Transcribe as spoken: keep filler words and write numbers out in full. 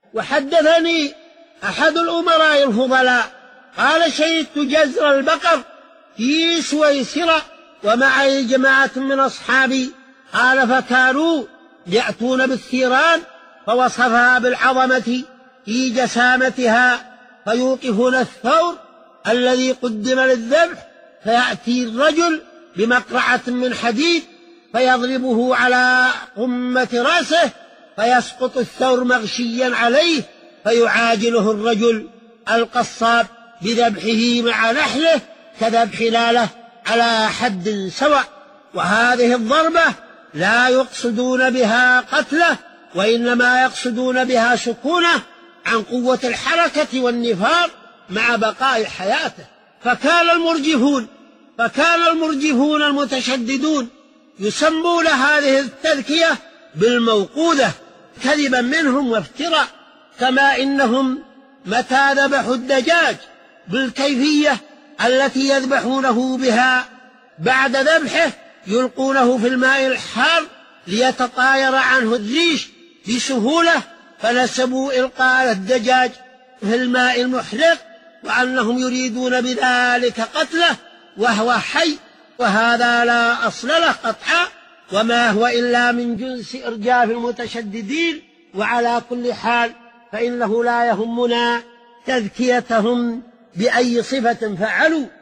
وحدثني أحد الأمراء الفضلاء قال: شهدت جزر البقر في سويسرا ومعي جماعة من أصحابي. قال: فكانوا يأتون بالثيران فوصفها بالعظمة في جسامتها، فيوقفون الثور الذي قدم للذبح، فيأتي الرجل بمقرعة من حديد فيضربه على قمة رأسه فيسقط الثور مغشيا عليه، فيعاجله الرجل القصاب بذبحه مع نحله كذبح لاله على حد سواء. وهذه الضربة لا يقصدون بها قتله، وإنما يقصدون بها سكونه عن قوة الحركة والنفاق مع بقاء حياته. فكان المرجفون فكان المرجفون المتشددون يسمون هذه التذكية بالموقوذة كذبا منهم وافتراء، كما إنهم متى ذبحوا الدجاج بالكيفية التي يذبحونه بها بعد ذبحه يلقونه في الماء الحار ليتطاير عنه الريش بسهولة، فنسبوا إلقاء الدجاج في الماء المحرق وأنهم يريدون بذلك قتله وهو حي، وهذا لا أصل له قطعا، وما هو إلا من جنس إرجاف المتشددين. وعلى كل حال فإنه لا يهمنا تذكيتهم بأي صفة فعلوا،